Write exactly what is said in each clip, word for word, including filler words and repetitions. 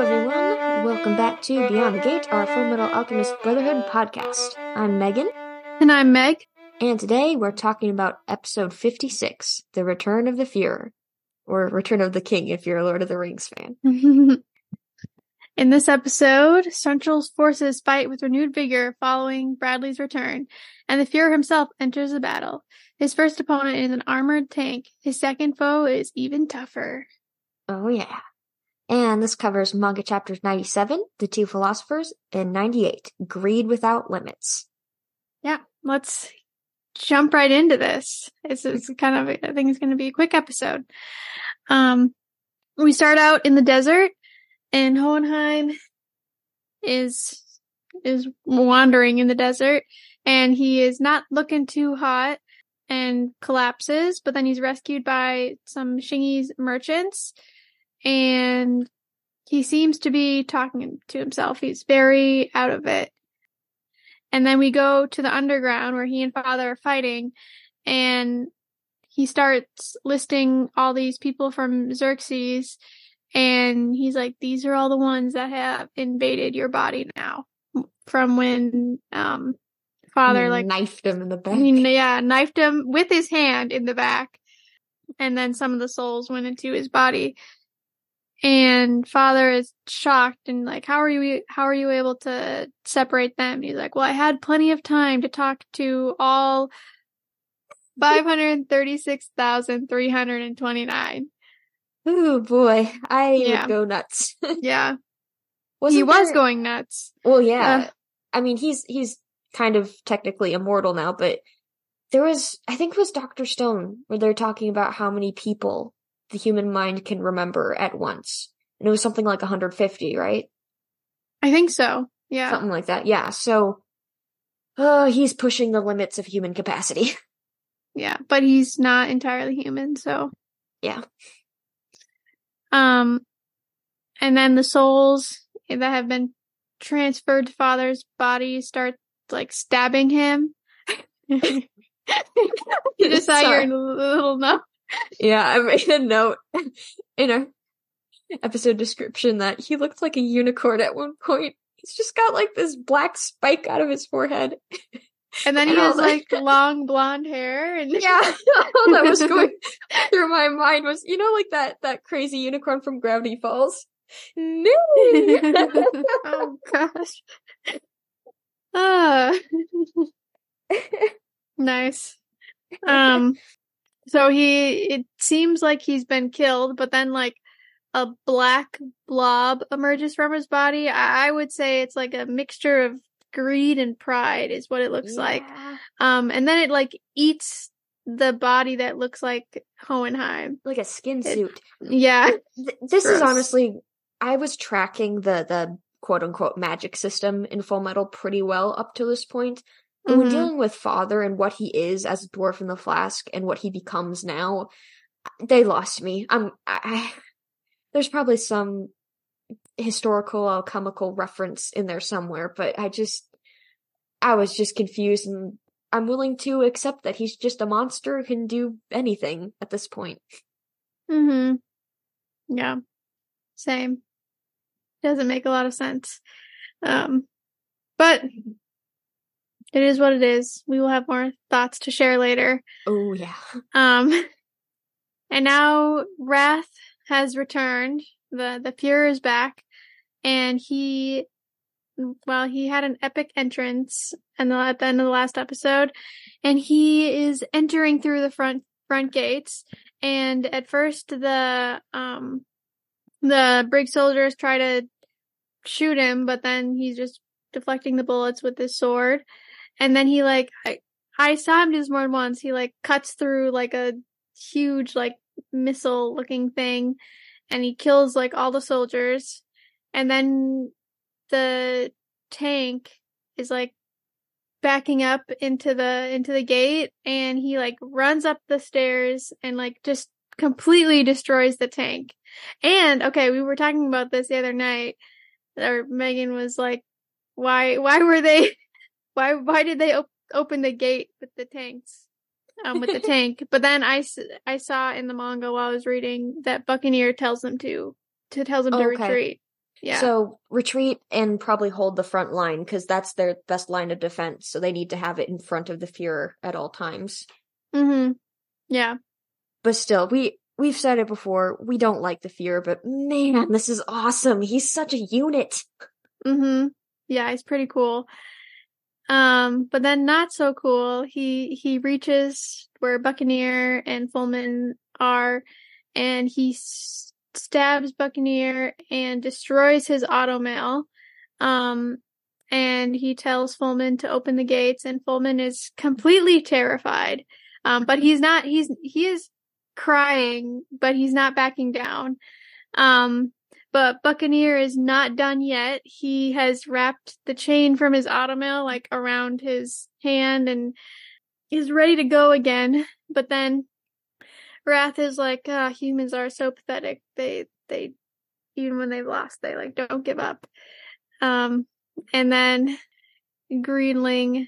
everyone. Welcome back to Beyond the Gate, our Full Metal Alchemist Brotherhood podcast. I'm Megan. And I'm Meg. And today we're talking about episode fifty-six, The Return of the Fuhrer. Or Return of the King if you're a Lord of the Rings fan. In this episode, Central's forces fight with renewed vigor following Bradley's return, and the Fuhrer himself enters the battle. His first opponent is an armored tank. His second foe is even tougher. Oh yeah. And this covers manga chapters ninety-seven, The Two Philosophers, and ninety-eight, Greed Without Limits. Yeah, let's jump right into this. This is kind of, I think it's going to be a quick episode. Um, we start out in the desert, and Hohenheim is, is wandering in the desert, and he is not looking too hot and collapses, but then he's rescued by some Shingi's merchants, and he seems to be talking to himself. He's very out of it. And then we go to the underground where he and Father are fighting, and he starts listing all these people from Xerxes, and he's like, these are all the ones that have invaded your body now. From when um Father like knifed him in the back. Yeah, knifed him with his hand in the back. And then some of the souls went into his body. And Father is shocked and like, how are you, how are you able to separate them? He's like, well, I had plenty of time to talk to all five hundred thirty-six thousand three hundred twenty-nine. Oh boy, I yeah. would go nuts. yeah. Wasn't he was there... going nuts. Well, yeah. Uh, I mean, he's, he's kind of technically immortal now, but there was, I think it was Doctor Stone, where they're talking about how many people the human mind can remember at once. And it was something like one hundred fifty, right? I think so. Yeah. Something like that. Yeah. So, uh, he's pushing the limits of human capacity. Yeah. But he's not entirely human. So. Yeah. Um, and then the souls that have been transferred to Father's body start like stabbing him. You just saw your little note. Yeah, I made a note in our episode description that he looked like a unicorn at one point. He's just got like this black spike out of his forehead. And then he and has like, like long blonde hair. And yeah, all that was going through my mind was, you know, like that, that crazy unicorn from Gravity Falls. No! Oh gosh. Ah. Nice. Um, so he, it seems like he's been killed, but then like a black blob emerges from his body. I, I would say it's like a mixture of greed and pride is what it looks yeah. like. Um, and then it like eats the body that looks like Hohenheim. Like a skin suit. It, yeah. Th- this Gross. is honestly, I was tracking the, the quote unquote magic system in Full Metal pretty well up to this point. But mm-hmm. when dealing with Father and what he is as a dwarf in the flask and what he becomes now, they lost me. I'm, I, I, there's probably some historical alchemical reference in there somewhere, but I just, I was just confused, and I'm willing to accept that he's just a monster who can do anything at this point. Mm-hmm. Yeah. Same. Doesn't make a lot of sense. Um, but it is what it is. We will have more thoughts to share later. Oh, yeah. Um, and now Wrath has returned. The, the Fuhrer is back. And he, well, he had an epic entrance and at the end of the last episode. And he is entering through the front, front gates. And at first the, um, the brig soldiers try to shoot him, but then he's just deflecting the bullets with his sword. And then he like, I, I saw him do this more than once. He like cuts through like a huge like missile looking thing, and he kills like all the soldiers. And then the tank is like backing up into the, into the gate, and he like runs up the stairs and like just completely destroys the tank. And okay, we were talking about this the other night, or Megan was like, why, why were they, why, why did they op- open the gate with the tanks, um, with the tank? But then I, I saw in the manga while I was reading that Buccaneer tells them to, to tells them to okay. retreat. Yeah. So retreat and probably hold the front line, because that's their best line of defense. So they need to have it in front of the Fuhrer at all times. Mm-hmm. Yeah. But still, we, we've said it before, we don't like the Fuhrer, but man, this is awesome. He's such a unit. Mm-hmm. Yeah, he's pretty cool. Um, but then not so cool. He he reaches where Buccaneer and Fullman are, and he s- stabs Buccaneer and destroys his automail. Um, and he tells Fullman to open the gates, and Fullman is completely terrified. Um, but he's not. He's he is crying, but he's not backing down. Um. But Buccaneer is not done yet. He has wrapped the chain from his automail like around his hand and is ready to go again. But then Wrath is like, ah, humans are so pathetic. They they even when they've lost, they like don't give up. Um and then Greenling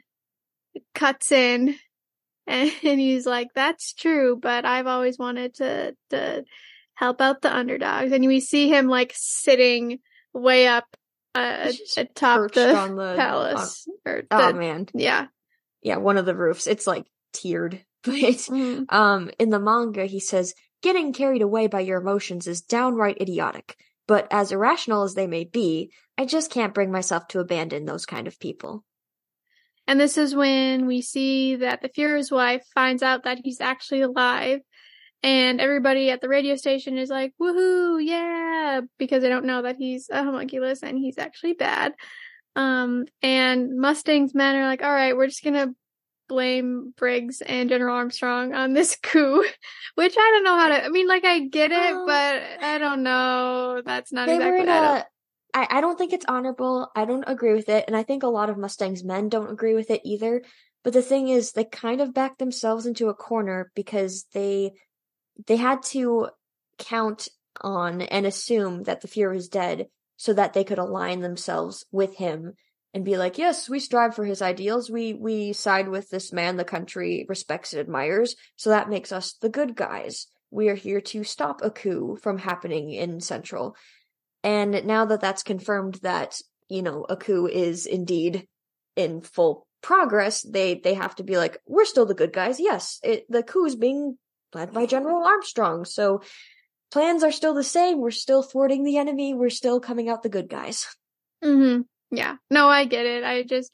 cuts in and, and he's like, that's true, but I've always wanted to to help out the underdogs. And we see him like sitting way up uh, atop the, on the palace. On, or oh the, man. Yeah. Yeah, one of the roofs. It's like tiered. But mm-hmm. um in the manga he says, getting carried away by your emotions is downright idiotic. But as irrational as they may be, I just can't bring myself to abandon those kind of people. And this is when we see that the Fuhrer's wife finds out that he's actually alive. And everybody at the radio station is like, woohoo, yeah, because they don't know that he's a homunculus and he's actually bad. Um, and Mustang's men are like, all right, we're just gonna blame Briggs and General Armstrong on this coup, which I don't know how to, I mean, like, I get it, um, but I don't know. That's not they exactly were in I a, don't... I, I don't think it's honorable. I don't agree with it. And I think a lot of Mustang's men don't agree with it either. But the thing is, they kind of backed themselves into a corner because they They had to count on and assume that the Fuhrer is dead so that they could align themselves with him and be like, yes, we strive for his ideals. We, we side with this man the country respects and admires. So that makes us the good guys. We are here to stop a coup from happening in Central. And now that that's confirmed that, you know, a coup is indeed in full progress, they, they have to be like, we're still the good guys. Yes, it, the coup is being led by General Armstrong. So plans are still the same. We're still thwarting the enemy. We're still coming out the good guys. Mm-hmm. Yeah. No, I get it. I just,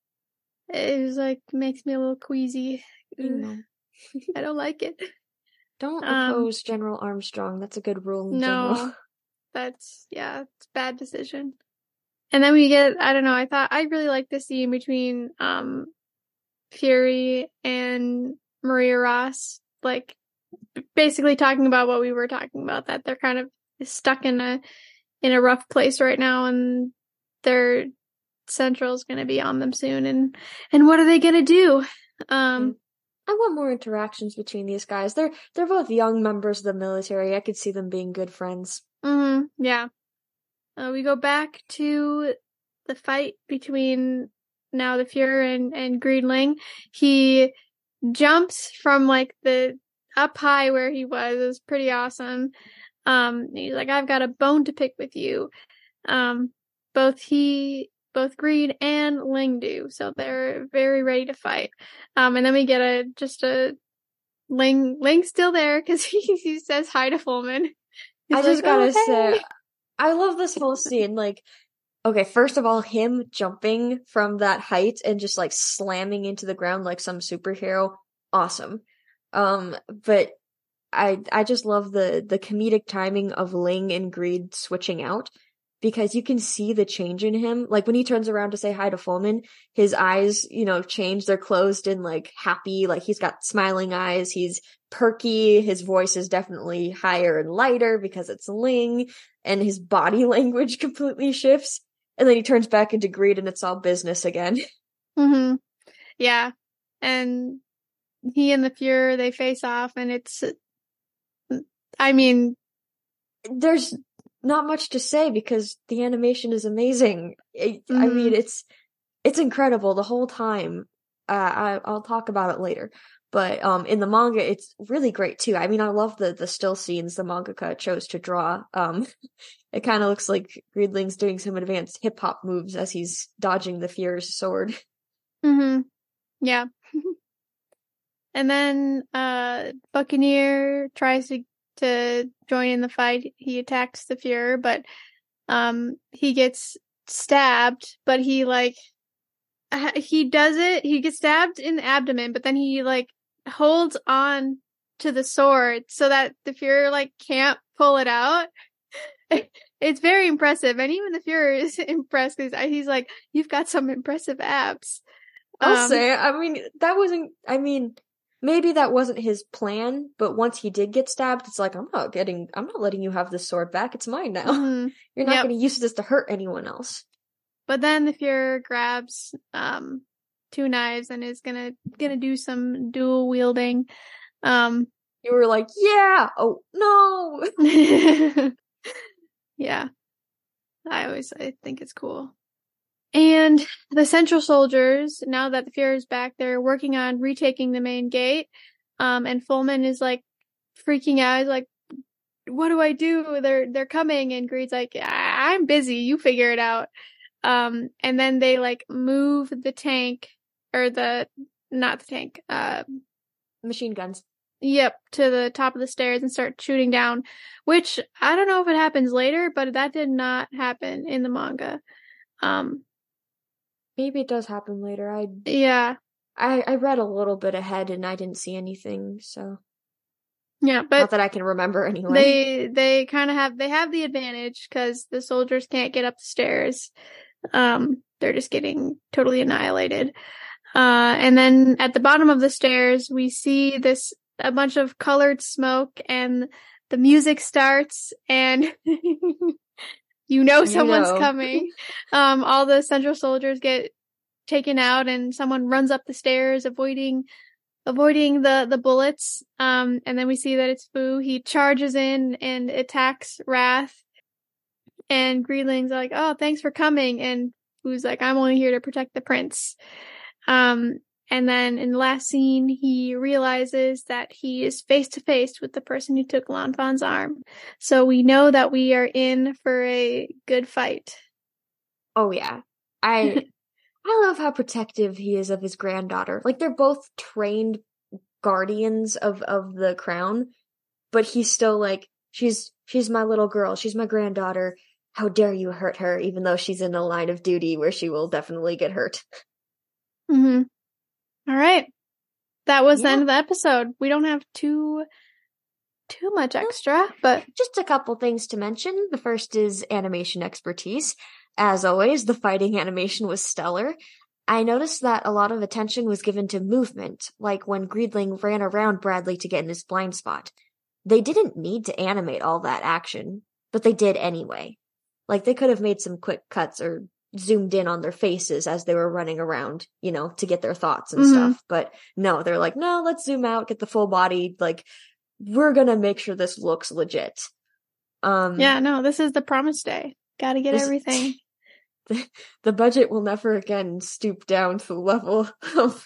it was like, makes me a little queasy. I don't like it. Don't um, oppose General Armstrong. That's a good rule in no, general. That's, yeah, it's a bad decision. And then we get, I don't know, I thought, I really liked the scene between, um, Fury and Maria Ross, like, basically talking about what we were talking about, that they're kind of stuck in a in a rough place right now, and their Central's going to be on them soon, and and what are they going to do? Um, I want more interactions between these guys. They're they're both young members of the military. I could see them being good friends. Mm-hmm, yeah. Uh, we go back to the fight between now the Fuhrer and and Greenling. He jumps from like the up high where he was. It was pretty awesome. Um, he's like, I've got a bone to pick with you. Um, both he, both Greed and Ling do, so they're very ready to fight. Um, and then we get a, just a, Ling, Ling's still there, cause he, he says hi to Fullman. He's I just like, gotta oh, say, hey. I love this whole scene, like, okay, first of all, him jumping from that height and just like slamming into the ground like some superhero, awesome. Um, but I I just love the the comedic timing of Ling and Greed switching out, because you can see the change in him. Like when he turns around to say hi to Fullman, his eyes, you know, change. They're closed and like happy, like he's got smiling eyes. He's perky. His voice is definitely higher and lighter because it's Ling, and his body language completely shifts. And then he turns back into Greed and it's all business again. Mm-hmm. Yeah. And he and the Fuhrer, they face off, and it's, I mean, there's not much to say because the animation is amazing. It, mm-hmm. I mean, it's, it's incredible the whole time. Uh, I, I'll talk about it later, But um, in the manga, it's really great too. I mean, I love the the still scenes the mangaka chose to draw. Um, it kind of looks like Greedling's doing some advanced hip hop moves as he's dodging the Fuhr's sword. Mm-hmm. Yeah. And then uh, Buccaneer tries to to join in the fight. He attacks the Fuhrer, but um, he gets stabbed. But he like he does it. He gets stabbed in the abdomen, but then he like holds on to the sword so that the Fuhrer like can't pull it out. It's very impressive, and even the Fuhrer is impressed because he's like, "You've got some impressive abs." I'll Um, say, I mean, that wasn't. I mean, maybe that wasn't his plan, but once he did get stabbed, it's like, I'm not getting, I'm not letting you have this sword back. It's mine now. mm-hmm. You're not Yep. going to use this to hurt anyone else. But then the Fuhrer grabs um two knives and is gonna gonna do some dual wielding. Um, You were like, yeah. Oh no. yeah, I always I think it's cool. And the Central Soldiers, now that the Fuhrer is back, they're working on retaking the main gate. Um, and Fullman is like freaking out. He's like, "What do I do? They're they're coming." And Greed's like, "I'm busy. You figure it out." Um, and then they like move the tank or the, not the tank, uh, Machine guns. Yep, to the top of the stairs and start shooting down, which I don't know if it happens later, but that did not happen in the manga. Um, Maybe it does happen later. I, yeah. I, I read a little bit ahead and I didn't see anything, so. Yeah, but not that I can remember anyway. They, they kind of have, they have the advantage because the soldiers can't get up the stairs. Um, they're just getting totally annihilated. Uh, and then at the bottom of the stairs, we see this, a bunch of colored smoke and the music starts and you know someone's you know. coming. Um, all the Central Soldiers get taken out and someone runs up the stairs avoiding, avoiding the, the bullets. Um, and then we see that it's Fu. He charges in and attacks Wrath. And Greedling's like, "Oh, thanks for coming." And Fu's like, "I'm only here to protect the prince." Um, and then in the last scene, he realizes that he is face to face with the person who took Lan Fan's arm. So we know that we are in for a good fight. Oh yeah. I I love how protective he is of his granddaughter. Like they're both trained guardians of, of the crown, but he's still like, she's she's my little girl, she's my granddaughter. How dare you hurt her, even though she's in a line of duty where she will definitely get hurt. Mm-hmm. All right. That was Yeah. the end of the episode. We don't have too, too much extra, but Just a couple things to mention. The first is animation expertise. As always, the fighting animation was stellar. I noticed that a lot of attention was given to movement, like when Greedling ran around Bradley to get in his blind spot. They didn't need to animate all that action, but they did anyway. Like, they could have made some quick cuts or zoomed in on their faces as they were running around, you know, to get their thoughts and Mhm. stuff. But no, they're like, no, let's zoom out, get the full body. Like, we're gonna make sure this looks legit. Um, yeah, no, this is the promise day. Gotta get This- everything. the, the budget will never again stoop down to the level of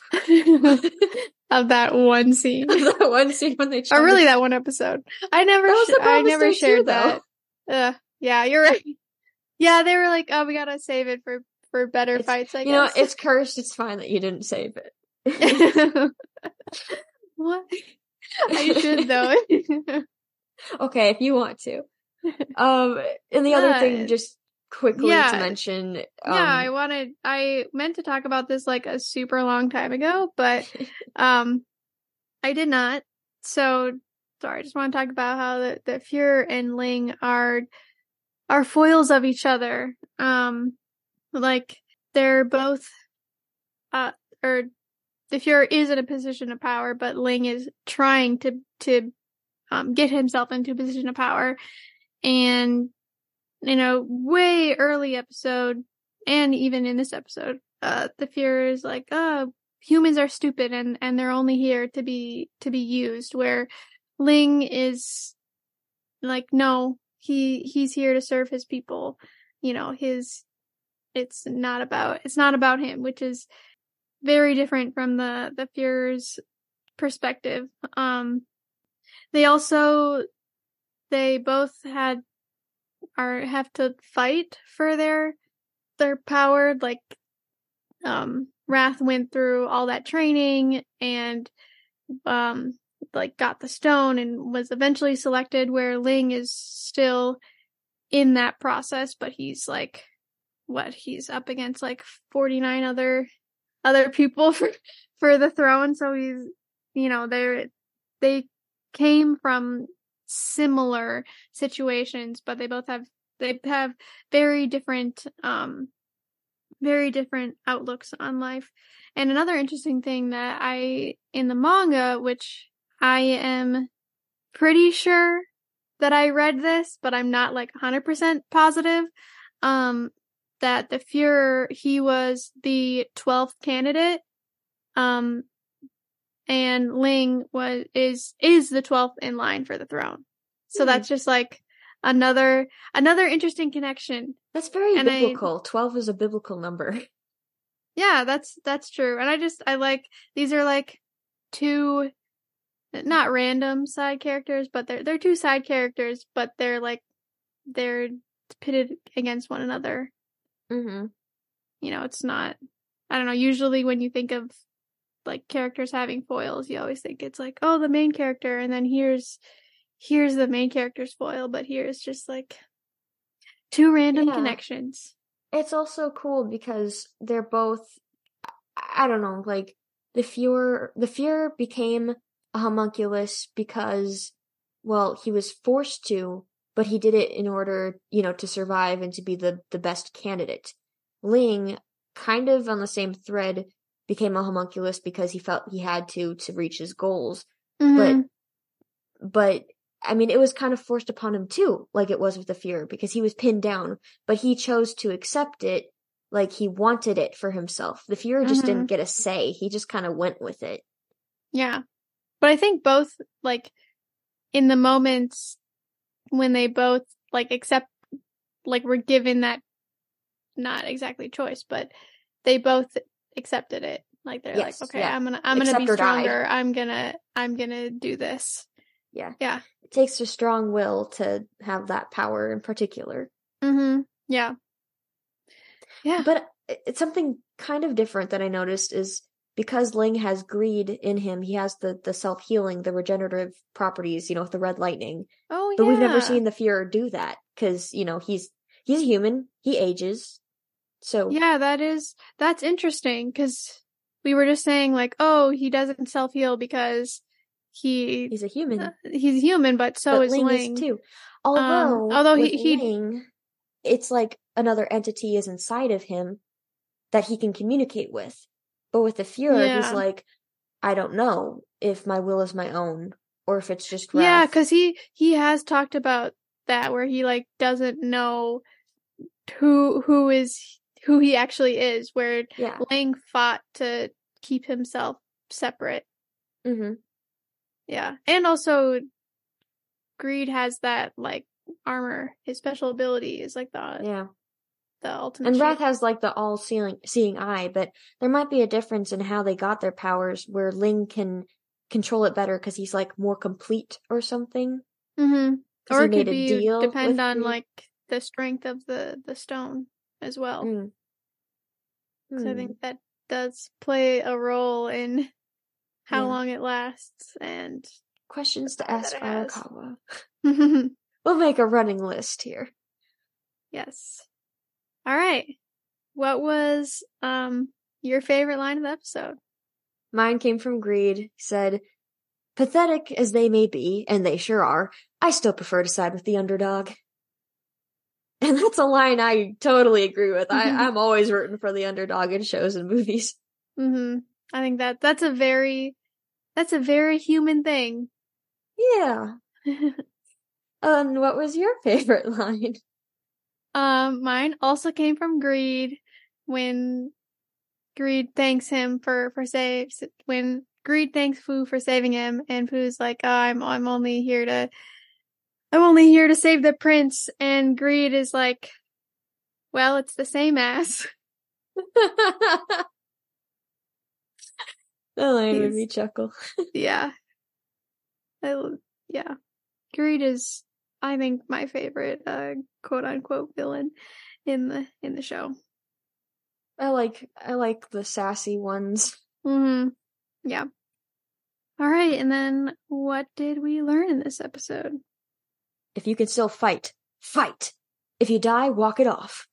Of that one scene. that one scene when they tried Or really to- that one episode. I never, That was sh- the I Promise never Day too, shared though. that. Uh, yeah, you're right. Yeah, they were like, "Oh, we gotta save it for for better It's- fights." I you know, guess. it's cursed. It's fine that you didn't save it. What? I should though. Okay, if you want to. Um, and the other Yeah. thing, just quickly Yeah. to mention, um, Yeah, I wanted. I meant to talk about this like a super long time ago, but um, I did not. So sorry. I just want to talk about how the the Fuhrer and Ling are are foils of each other. Um, like they're both, uh, or the Fuhrer is in a position of power, but Ling is trying to to um get himself into a position of power, and you know, way early episode, and even in this episode, uh, the Fuhrer is like, "Oh, humans are stupid, and and they're only here to be to be used." Where Ling is like, "No, he he's here to serve his people." You know, his it's not about it's not about him, which is very different from the the Fuhrer's perspective. Um, they also, they both had, are, have to fight for their, their power. Like, um, Wrath went through all that training and, um, like got the stone and was eventually selected, where Ling is still in that process, but he's like, what, he's up against like forty-nine other other people for for the throne, so he's, you know, they're they came from similar situations, but they both have they have very different um very different outlooks on life. And another interesting thing that I in the manga, which I am pretty sure that I read this, but I'm not like one hundred percent positive, um, that the Fuhrer, he was the twelfth candidate, um, and Ling was, is, is the twelfth in line for the throne. So hmm. that's just like another, another interesting connection. That's very and biblical. I, twelve is a biblical number. Yeah, that's, that's true. And I just, I like, these are like two, not random side characters, but they're they're two side characters, but they're like they're pitted against one another. Mm-hmm. You know, it's not. I don't know. Usually, when you think of like characters having foils, you always think it's like, oh, the main character, and then here's here's the main character's foil, but here's just like two random yeah. connections. It's also cool because they're both. I don't know, like the Fuhrer. The Fuhrer became a homunculus because, well, he was forced to, but he did it in order, you know, to survive and to be the, the best candidate. Ling, kind of on the same thread, became a homunculus because he felt he had to to reach his goals. Mm-hmm. But, but, I mean, it was kind of forced upon him too, like it was with the Fuhrer, because he was pinned down, but he chose to accept it like he wanted it for himself. The Fuhrer just mm-hmm. didn't get a say. He just kind of went with it. Yeah. But I think both, like, in the moments when they both, like, accept, like, were given that, not exactly choice, but they both accepted it. Like, they're yes, like, okay, yeah. I'm gonna, I'm gonna be stronger. Die. I'm gonna, I'm gonna do this. Yeah. Yeah. It takes a strong will to have that power in particular. Mm-hmm. Yeah. Yeah. But it's something kind of different that I noticed is, because Ling has greed in him, he has the, the self-healing, the regenerative properties, you know, with the red lightning. Oh, yeah. But we've never seen the Fuhrer do that, because, you know, he's he's a human, he ages, so... Yeah, that is, that's interesting, because we were just saying, like, oh, he doesn't self-heal because he... He's a human. Uh, he's human, but so but is Ling. Ling. Is too. Although, um, although with he, he... Ling, it's like another entity is inside of him that he can communicate with. But with the Fuhrer, yeah. he's like, I don't know if my will is my own, or if it's just wrath. Yeah, because he, he has talked about that, where he, like, doesn't know who who is who he actually is, where yeah. Ling fought to keep himself separate. Mm-hmm. Yeah. And also, Greed has that, like, armor. His special ability is, like, the... Yeah. The ultimate and Wrath shape. has like the all-seeing seeing eye, but there might be a difference in how they got their powers, where Ling can control it better because he's like more complete or something. Mm-hmm. Or it could be depend on Greed. Like the strength of the the stone as well. Mm. So mm. I think that does play a role in how yeah. long it lasts and questions to ask Arakawa. We'll make a running list here. Yes. All right. What was um your favorite line of the episode? Mine came from Greed. He said, pathetic as they may be, and they sure are, I still prefer to side with the underdog. And that's a line I totally agree with. I, I'm always rooting for the underdog in shows and movies. Mm-hmm. I think that that's a very, that's a very human thing. Yeah. And what was your favorite line? Um, mine also came from Greed, when Greed thanks him for, for save, when Greed thanks Fu for saving him, and Fu's like, oh, I'm, I'm only here to, I'm only here to save the prince, and Greed is like, well, it's the same as. That line made He's- me chuckle. Yeah. I, yeah. Greed is, I think, my favorite uh, quote unquote villain in the in the show. I like I like the sassy ones. Mm-hmm. Yeah. All right, and then what did we learn in this episode? If you can still fight, fight. If you die, walk it off.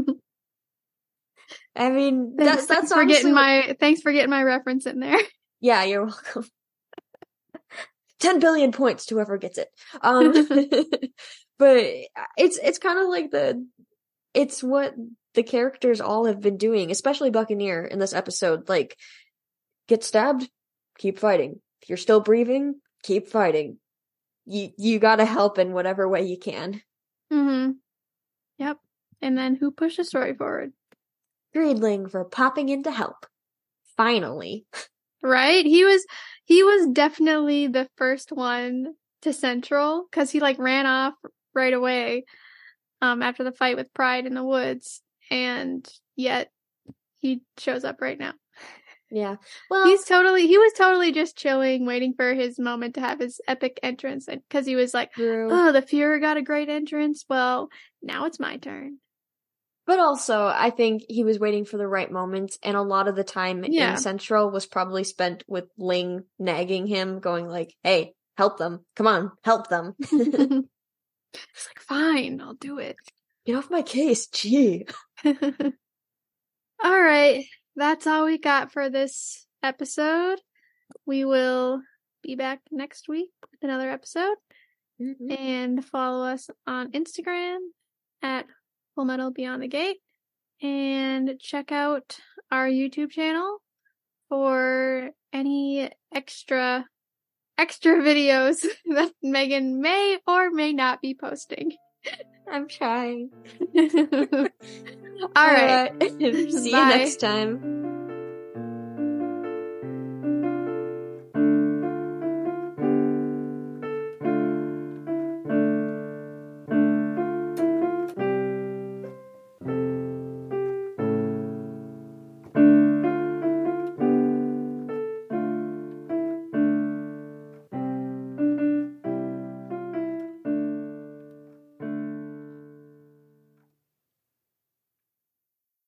I mean, thanks, that, that's thanks for honestly getting what- my thanks for getting my reference in there. Yeah, you're welcome. Ten billion points to whoever gets it. Um, but it's it's kind of like the it's what the characters all have been doing, especially Buccaneer in this episode. Like, get stabbed, keep fighting. If you're still breathing, keep fighting. You you gotta help in whatever way you can. Mm-hmm. Yep. And then who pushed the story forward? Greedling for popping in to help. Finally. Right? He was he was definitely the first one to Central because he like ran off right away um after the fight with Pride in the woods, and yet he shows up right now. Yeah. Well, He's totally he was totally just chilling, waiting for his moment to have his epic entrance, and because he was like, true. oh, the Fuhrer got a great entrance. Well, now it's my turn. But also, I think he was waiting for the right moment, and a lot of the time Yeah. in Central was probably spent with Ling nagging him, going like, hey, help them. Come on, help them. He's like, fine, I'll do it. Get off my case, gee. All right, that's all we got for this episode. We will be back next week with another episode. Mm-hmm. And follow us on Instagram at Full Metal Beyond the Gate, and check out our YouTube channel for any extra extra videos that Megan may or may not be posting. I'm trying. All right. See you Bye. next time.